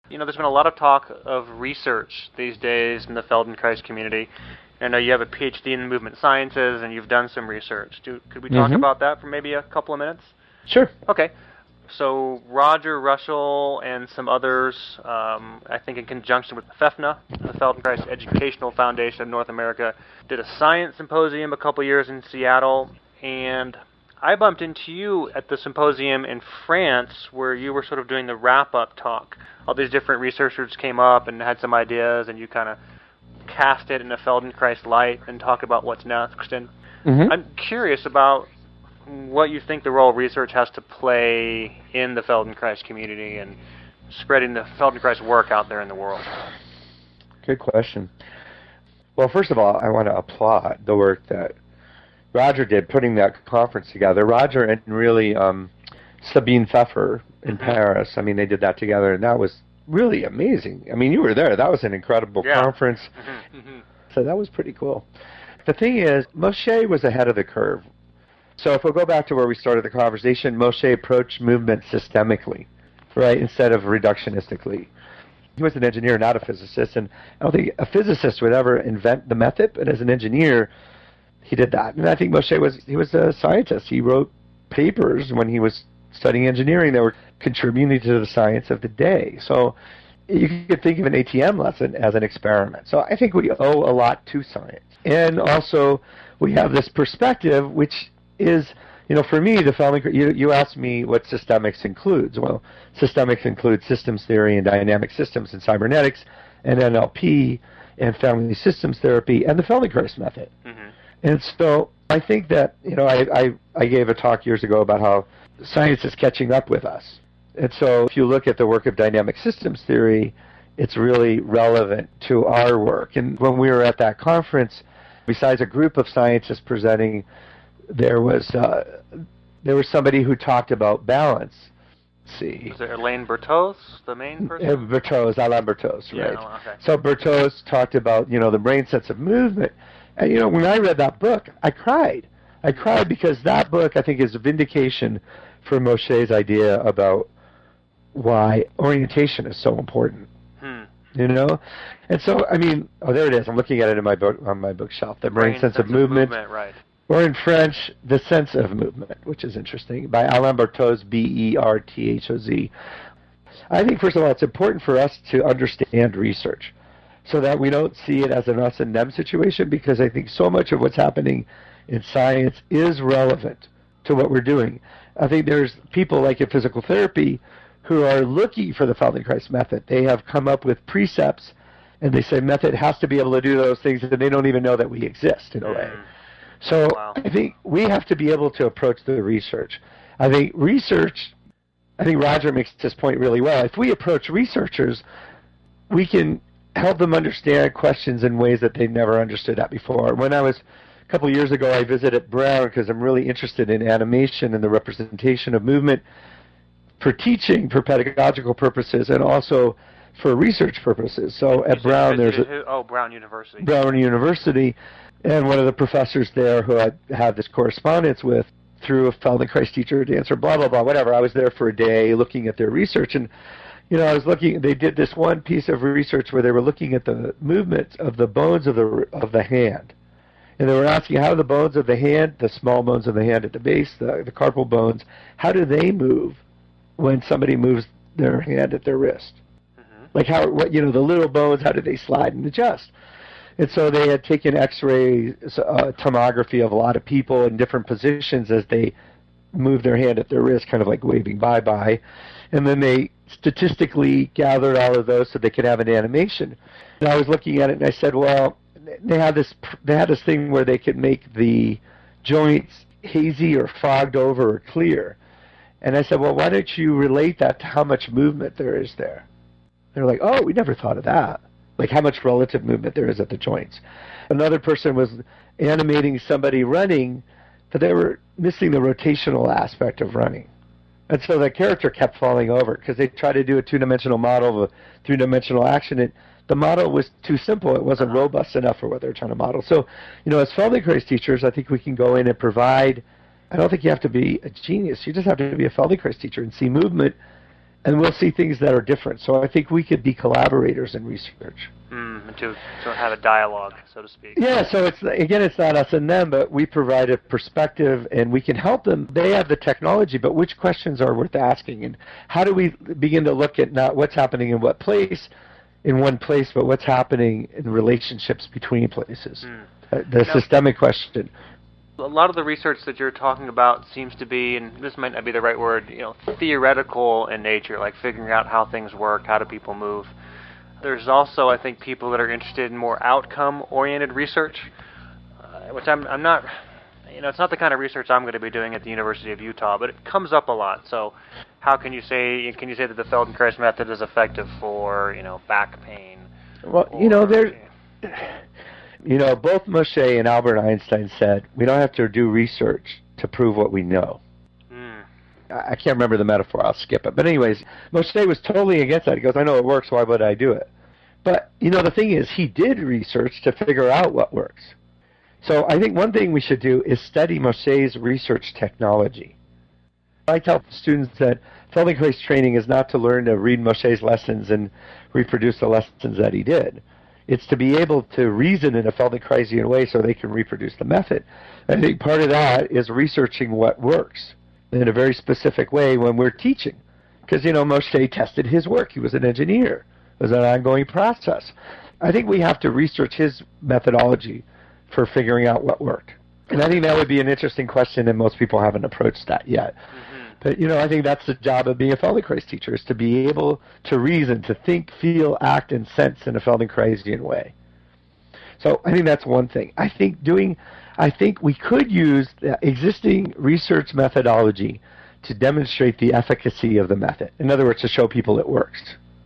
There's been a lot of talk of research these days in the Feldenkrais community. I know you have a PhD in movement sciences, and you've done some research. Could we talk about that for maybe a couple of minutes? Sure. Okay. So Roger Russell and some others, I think in conjunction with FEFNA, the Feldenkrais Educational Foundation of North America, did a science symposium a couple years in Seattle, and I bumped into you at the symposium in France where you were sort of doing the wrap-up talk. All these different researchers came up and had some ideas, and you kind of cast it in a Feldenkrais light and talked about what's next. And I'm curious about what you think the role research has to play in the Feldenkrais community and spreading the Feldenkrais work out there in the world. Good question. Well, first of all, I want to applaud the work that Roger did putting that conference together. Roger and really Sabine Pfeffer in Paris, I mean, they did that together, and that was really amazing. I mean, you were there. That was an incredible conference. So that was pretty cool. The thing is, Moshe was ahead of the curve. So if we'll go back to where we started the conversation, Moshe approached movement systemically, right, instead of reductionistically. He was an engineer, not a physicist, and I don't think a physicist would ever invent the method, but as an engineer, he did that. And I think Moshe was a scientist. He wrote papers when he was studying engineering that were contributing to the science of the day. So you could think of an ATM lesson as an experiment. So I think we owe a lot to science. And also, we have this perspective, which is, for me, the Feldenkrais, you asked me what systemics includes. Well, systemics includes systems theory and dynamic systems and cybernetics and NLP and family systems therapy and the Feldenkrais method. And so I think that, I gave a talk years ago about how science is catching up with us. And so if you look at the work of dynamic systems theory, it's really relevant to our work. And when we were at that conference, besides a group of scientists presenting, there was somebody who talked about balance. Let's see. Was it Alain Berthoz, the main person? Alain Berthoz, right. Yeah, okay. So Berthoz talked about, the brain sense of movement. And, when I read that book, I cried. I cried because that book, I think, is a vindication for Moshe's idea about why orientation is so important. And so, there it is. I'm looking at it in my book, on my bookshelf. The brain sense of movement. Right. Or in French, The Sense of Movement, which is interesting, by Alain Berthoz, Berthoz. I think, first of all, it's important for us to understand research so that we don't see it as an us and them situation, because I think so much of what's happening in science is relevant to what we're doing. I think there's people like in physical therapy who are looking for the Feldenkrais method. They have come up with precepts, and they say method has to be able to do those things, and they don't even know that we exist in a way. So I think we have to be able to approach the research. I think Roger makes this point really well. If we approach researchers, we can help them understand questions in ways that they never understood that before. When I was, a couple of years ago, I visited Brown because I'm really interested in animation and the representation of movement for teaching, for pedagogical purposes, and also for research purposes. So at Brown, Brown University. Brown University. And one of the professors there who I had this correspondence with through a Feldenkrais teacher, dancer, blah, blah, blah, whatever. I was there for a day looking at their research. And, they did this one piece of research where they were looking at the movements of the bones of the hand. And they were asking how the bones of the hand, the small bones of the hand at the base, the carpal bones, how do they move when somebody moves their hand at their wrist? Like the little bones, how do they slide and adjust? And so they had taken X-ray tomography of a lot of people in different positions as they moved their hand at their wrist, kind of like waving bye-bye. And then they statistically gathered all of those so they could have an animation. And I was looking at it and I said, well, they had this thing where they could make the joints hazy or fogged over or clear. And I said, well, why don't you relate that to how much movement there is there? They're like, oh, we never thought of that. Like how much relative movement there is at the joints. Another person was animating somebody running, but they were missing the rotational aspect of running. And so the character kept falling over because they tried to do a two-dimensional model of a three-dimensional action. And the model was too simple. It wasn't robust enough for what they were trying to model. So, as Feldenkrais teachers, I think we can go in and provide. I don't think you have to be a genius. You just have to be a Feldenkrais teacher and see movement and we'll see things that are different. So I think we could be collaborators in research. To have a dialogue, so to speak. Yeah, so it's not us and them, but we provide a perspective and we can help them. They have the technology, but which questions are worth asking? And how do we begin to look at not what's happening in what place, in one place, but what's happening in relationships between places? The systemic question. A lot of the research that you're talking about seems to be, and this might not be the right word, theoretical in nature, like figuring out how things work, how do people move. There's also, I think, people that are interested in more outcome-oriented research, which I'm not, it's not the kind of research I'm going to be doing at the University of Utah, but it comes up a lot. So how can you say that the Feldenkrais method is effective for, back pain? Well, both Moshe and Albert Einstein said, we don't have to do research to prove what we know. I can't remember the metaphor. I'll skip it. But anyways, Moshe was totally against that. He goes, I know it works. Why would I do it? But, the thing is, he did research to figure out what works. So I think one thing we should do is study Moshe's research technology. I tell students that Feldenkrais training is not to learn to read Moshe's lessons and reproduce the lessons that he did. It's to be able to reason in a Feldenkraisian way so they can reproduce the method. I think part of that is researching what works in a very specific way when we're teaching. Because, Moshe tested his work. He was an engineer. It was an ongoing process. I think we have to research his methodology for figuring out what worked. And I think that would be an interesting question, and most people haven't approached that yet. But, I think that's the job of being a Feldenkrais teacher, is to be able to reason, to think, feel, act, and sense in a Feldenkraisian way. So I think that's one thing. I think we could use the existing research methodology to demonstrate the efficacy of the method. In other words, to show people it works.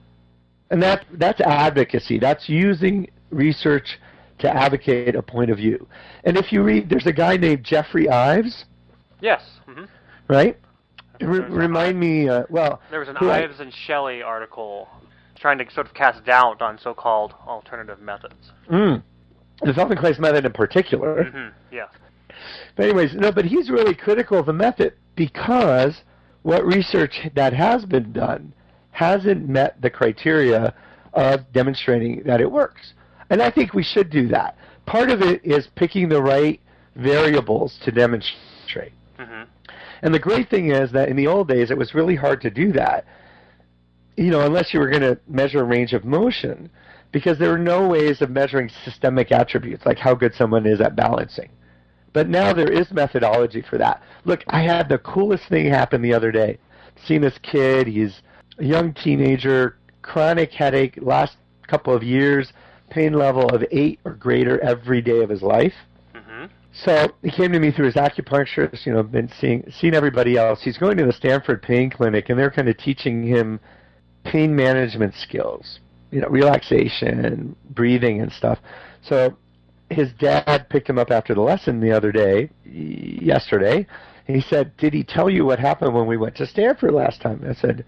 And that's advocacy. That's using research to advocate a point of view. And if you read, there's a guy named Jeffrey Ives. Yes. Right? Remind me, there was an Ives and Shelley article trying to sort of cast doubt on so-called alternative methods. The Feldenkrais method in particular. Yeah. But anyways, but he's really critical of the method because what research that has been done hasn't met the criteria of demonstrating that it works. And I think we should do that. Part of it is picking the right variables to demonstrate. And the great thing is that in the old days, it was really hard to do that, unless you were going to measure range of motion, because there were no ways of measuring systemic attributes, like how good someone is at balancing. But now there is methodology for that. Look, I had the coolest thing happen the other day. Seen this kid, he's a young teenager, chronic headache, last couple of years, pain level of 8 or greater every day of his life. So he came to me through his acupuncturist, been seeing everybody else. He's going to the Stanford Pain Clinic, and they're kind of teaching him pain management skills, relaxation, breathing and stuff. So his dad picked him up after the lesson yesterday, and he said, did he tell you what happened when we went to Stanford last time? I said,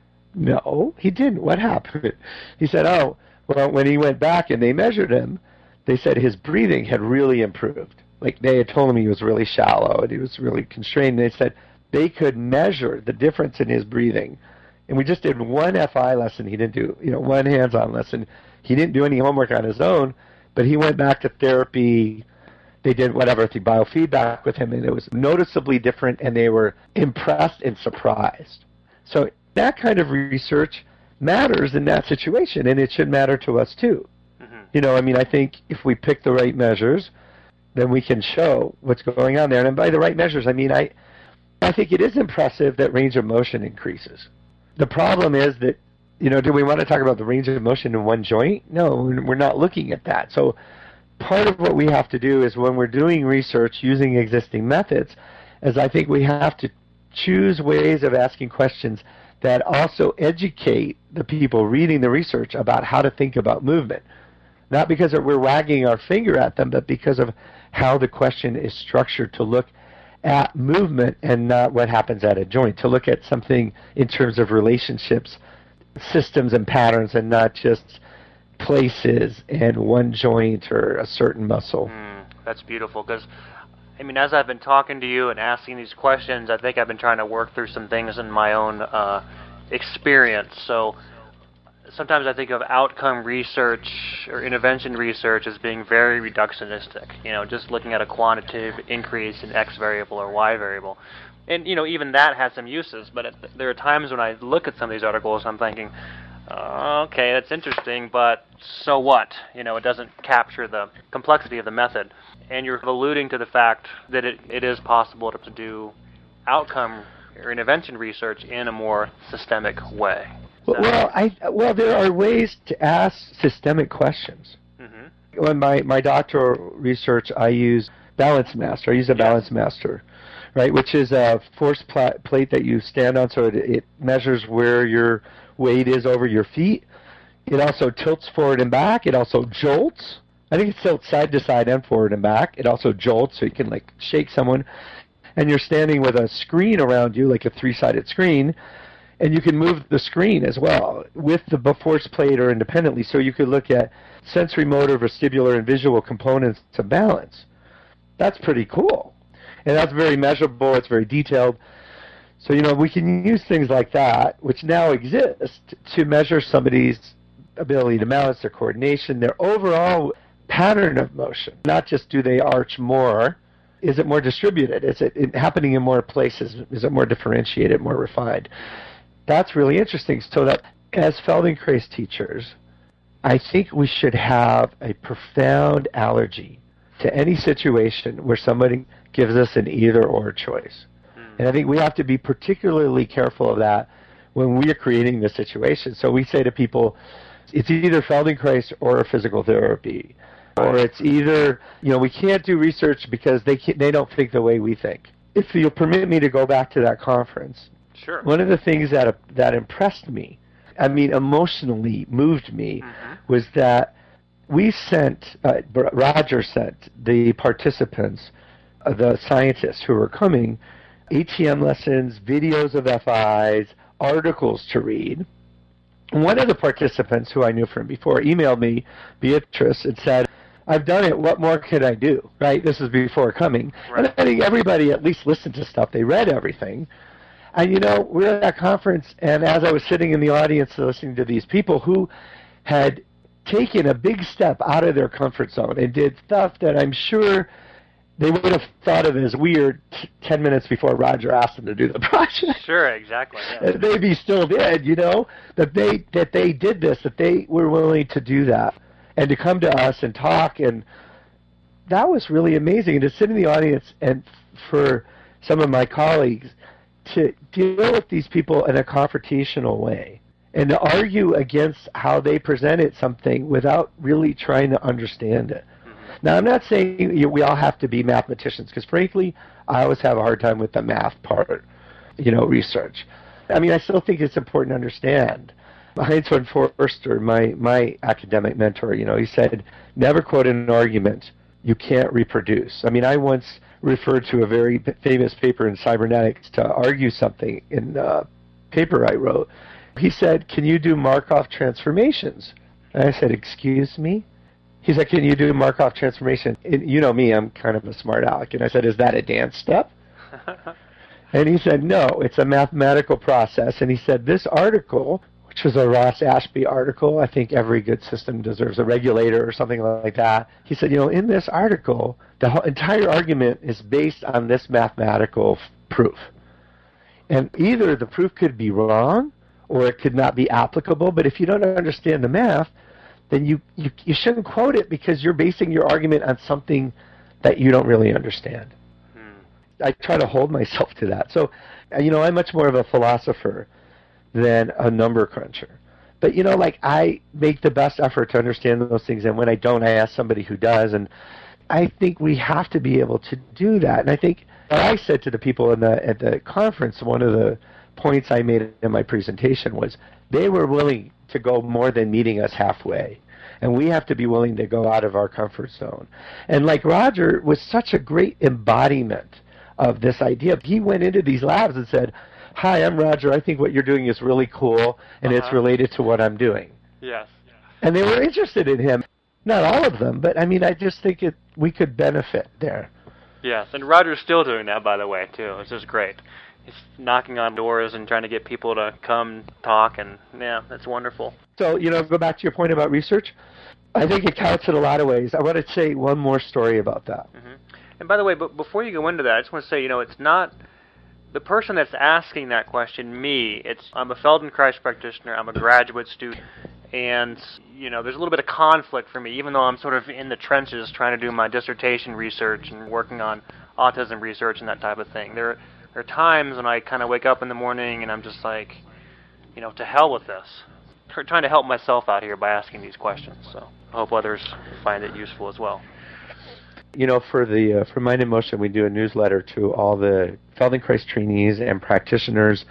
no, he didn't. What happened? He said, oh, well, when he went back and they measured him, they said his breathing had really improved. Like, they had told him he was really shallow and he was really constrained. And they said they could measure the difference in his breathing. And we just did one FI lesson. He didn't do, one hands-on lesson. He didn't do any homework on his own, but he went back to therapy. They did whatever, the biofeedback with him, and it was noticeably different, and they were impressed and surprised. So that kind of research matters in that situation, and it should matter to us too. I think if we pick the right measures, then we can show what's going on there. And by the right measures, I think it is impressive that range of motion increases. The problem is that, do we want to talk about the range of motion in one joint? No, we're not looking at that. So part of what we have to do is when we're doing research using existing methods, is I think we have to choose ways of asking questions that also educate the people reading the research about how to think about movement. Not because we're wagging our finger at them, but because of how the question is structured to look at movement and not what happens at a joint, to look at something in terms of relationships, systems and patterns, and not just places and one joint or a certain muscle. That's beautiful, because as I've been talking to you and asking these questions, I think I've been trying to work through some things in my own experience. So sometimes I think of outcome research or intervention research as being very reductionistic, just looking at a quantitative increase in X variable or Y variable. And, even that has some uses, but there are times when I look at some of these articles, I'm thinking, okay, that's interesting, but so what? It doesn't capture the complexity of the method. And you're alluding to the fact that it is possible to do outcome or intervention research in a more systemic way. Well, there are ways to ask systemic questions. Mm-hmm. In my doctoral research, I use Balance Master. I use a Balance Master, right, which is a force plate that you stand on, so it measures where your weight is over your feet. It also tilts forward and back. It also jolts. I think it tilts side to side and forward and back. It also jolts, so you can shake someone. And you're standing with a screen around you, like a 3-sided screen, and you can move the screen as well with the force plate or independently. So you could look at sensory, motor, vestibular, and visual components to balance. That's pretty cool. And that's very measurable. It's very detailed. So, we can use things like that, which now exist, to measure somebody's ability to balance, their coordination, their overall pattern of motion. Not just do they arch more. Is it more distributed? Is it happening in more places? Is it more differentiated, more refined? That's really interesting. So that as Feldenkrais teachers, I think we should have a profound allergy to any situation where somebody gives us an either-or choice. And I think we have to be particularly careful of that when we are creating the situation. So we say to people, it's either Feldenkrais or physical therapy. Or it's either, we can't do research because they don't think the way we think. If you'll permit me to go back to that conference. Sure. One of the things that impressed me, emotionally moved me, was that Roger sent the participants, the scientists who were coming, ATM lessons, videos of FIs, articles to read. One of the participants, who I knew from before, emailed me, Beatrice, and said, I've done it, what more could I do? Right? This is before coming. Right. And I think everybody at least listened to stuff. They read everything. And, we were at that conference, and as I was sitting in the audience listening to these people who had taken a big step out of their comfort zone and did stuff that I'm sure they would have thought of as weird 10 minutes before Roger asked them to do the project. Sure, exactly. Yeah. Maybe still did, that they did this, that they were willing to do that and to come to us and talk. And that was really amazing. And to sit in the audience and for some of my colleagues to deal with these people in a confrontational way and to argue against how they presented something without really trying to understand it. Now, I'm not saying we all have to be mathematicians, because frankly, I always have a hard time with the math part, research. I still think it's important to understand. Heinz von Forster, my academic mentor, he said, never quote an argument you can't reproduce. I once referred to a very famous paper in cybernetics to argue something in a paper I wrote. He said, can you do Markov transformations? And I said, excuse me? He said, can you do Markov transformation? And you know me, I'm kind of a smart aleck. And I said, is that a dance step? And he said, no, it's a mathematical process. And he said, this article, which was a Ross Ashby article, I think every good system deserves a regulator or something like that. He said, in this article, the entire argument is based on this mathematical proof. And either the proof could be wrong or it could not be applicable. But if you don't understand the math, then you shouldn't quote it, because you're basing your argument on something that you don't really understand. I try to hold myself to that. So, I'm much more of a philosopher than a number cruncher. But, I make the best effort to understand those things, and when I don't, I ask somebody who does. And I think we have to be able to do that. And I think what I said to the people at the conference, one of the points I made in my presentation was they were willing to go more than meeting us halfway. And we have to be willing to go out of our comfort zone. And like Roger was such a great embodiment of this idea. He went into these labs and said, hi, I'm Roger. I think what you're doing is really cool, and it's related to what I'm doing. Yes. And they were interested in him. Not all of them, but I just think we could benefit there. Yes, and Roger's still doing that, by the way, too. This is great. He's knocking on doors and trying to get people to come talk, and yeah, that's wonderful. So, go back to your point about research. I think it counts in a lot of ways. I want to say one more story about that. Mm-hmm. And by the way, before you go into that, I just want to say, it's not the person that's asking that question, me. I'm a Feldenkrais practitioner. I'm a graduate student. And, there's a little bit of conflict for me, even though I'm sort of in the trenches trying to do my dissertation research and working on autism research and that type of thing. There are times when I kind of wake up in the morning and I'm just like, to hell with this. Trying to help myself out here by asking these questions. So I hope others find it useful as well. For Mind in Motion, we do a newsletter to all the Feldenkrais trainees and practitioners.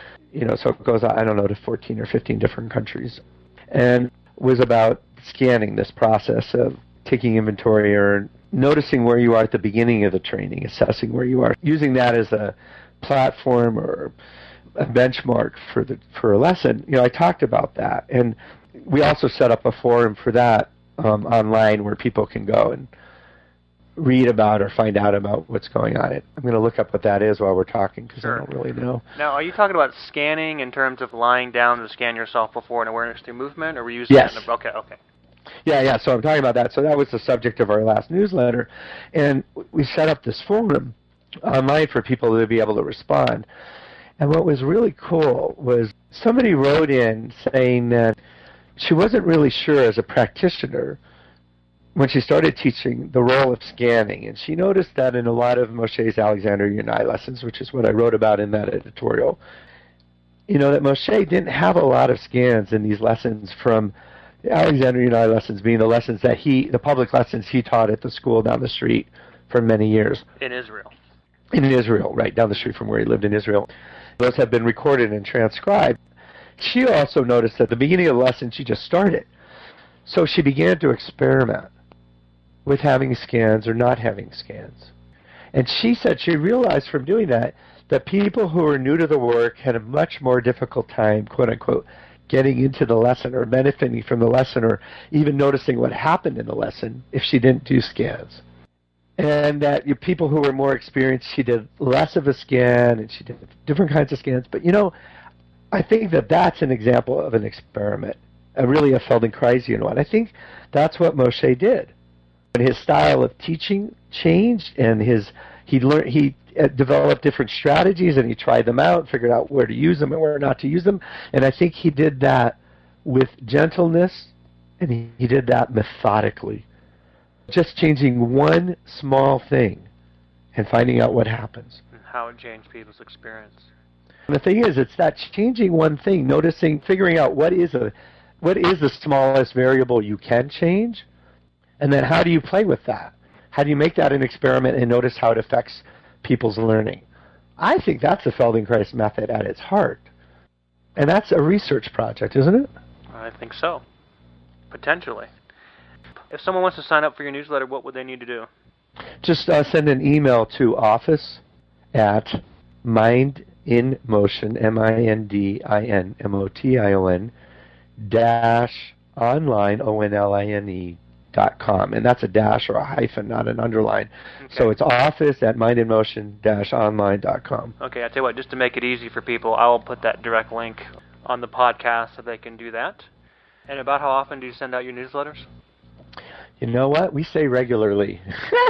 So it goes, I don't know, to 14 or 15 different countries. And was about scanning, this process of taking inventory or noticing where you are at the beginning of the training, assessing where you are, using that as a platform or a benchmark for a lesson. I talked about that, and we also set up a forum for that online where people can go and read about or find out about what's going on. I'm going to look up what that is while we're talking because Sure. I don't really know. Now, are you talking about scanning in terms of lying down to scan yourself before an awareness through movement, or were you using Yes. that? Okay. Yeah, so I'm talking about that. So that was the subject of our last newsletter, and we set up this forum online for people to be able to respond. And what was really cool was somebody wrote in saying that she wasn't really sure as a practitioner when she started teaching the role of scanning, and she noticed that in a lot of Moshe's Alexander Yanai lessons, which is what I wrote about in that editorial, that Moshe didn't have a lot of scans in these lessons, from the Alexander Yanai lessons being the lessons that the public lessons he taught at the school down the street for many years. In Israel. In Israel, right, down the street from where he lived in Israel. Those have been recorded and transcribed. She also noticed at the beginning of the lesson she just started. So she began to experiment with having scans or not having scans. And she said she realized from doing that people who were new to the work had a much more difficult time, quote unquote, getting into the lesson or benefiting from the lesson or even noticing what happened in the lesson if she didn't do scans. And that people who were more experienced, she did less of a scan and she did different kinds of scans. But I think that's an example of an experiment, really a Feldenkraisian one. I think that's what Moshe did. And his style of teaching changed, and he developed different strategies, and he tried them out, figured out where to use them and where not to use them. And I think he did that with gentleness, and he did that methodically. Just changing one small thing and finding out what happens. And how it changed people's experience. And the thing is, it's that changing one thing, noticing, figuring out what is the smallest variable you can change, and then how do you play with that? How do you make that an experiment and notice how it affects people's learning? I think that's the Feldenkrais method at its heart. And that's a research project, isn't it? I think so. Potentially. If someone wants to sign up for your newsletter, what would they need to do? Just send an email to office@mindinmotion, MINDINMOTION, -online, ONLINE.com. And that's a dash or a hyphen, not an underline. Okay. So it's office@mindinmotion-online.com. Okay, I tell you what, just to make it easy for people, I will put that direct link on the podcast so they can do that. And about how often do you send out your newsletters? You know what? We say regularly.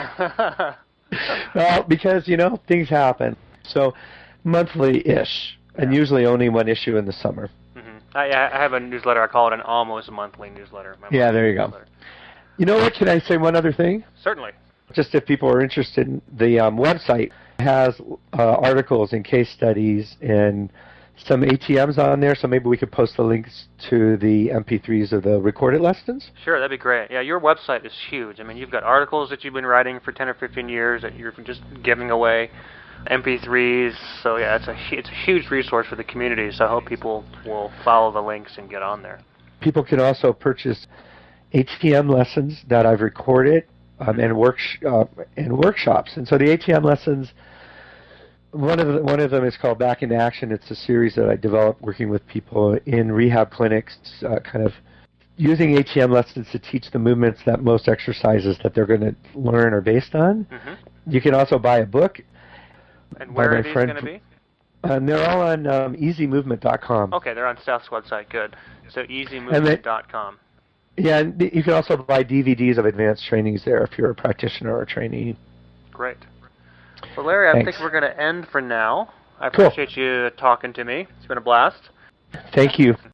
Well, because, things happen. So monthly-ish, and usually only one issue in the summer. Mm-hmm. I have a newsletter. I call it an almost monthly newsletter. Yeah, there you go. You know what? Can I say one other thing? Certainly. Just if people are interested, the website has articles and case studies and some ATMs on there, so maybe we could post the links to the MP3s of the recorded lessons. Sure, that'd be great. Yeah, your website is huge. I mean, you've got articles that you've been writing for 10 or 15 years that you're just giving away, MP3s. So yeah, it's a huge resource for the community. So I hope people will follow the links and get on there. People can also purchase ATM lessons that I've recorded and workshops. And so the ATM lessons, one of them is called Back into Action. It's a series that I developed working with people in rehab clinics, kind of using ATM lessons to teach the movements that most exercises that they're going to learn are based on. Mm-hmm. You can also buy a book. And where are these going to be? And they're all on easymovement.com. Okay, they're on Steph's website. Good. So easymovement.com. Yeah, and you can also buy DVDs of advanced trainings there if you're a practitioner or a trainee. Great. Well, Larry, I Thanks. think we're going to end for now. I Cool. appreciate you talking to me. It's been a blast. Thank you.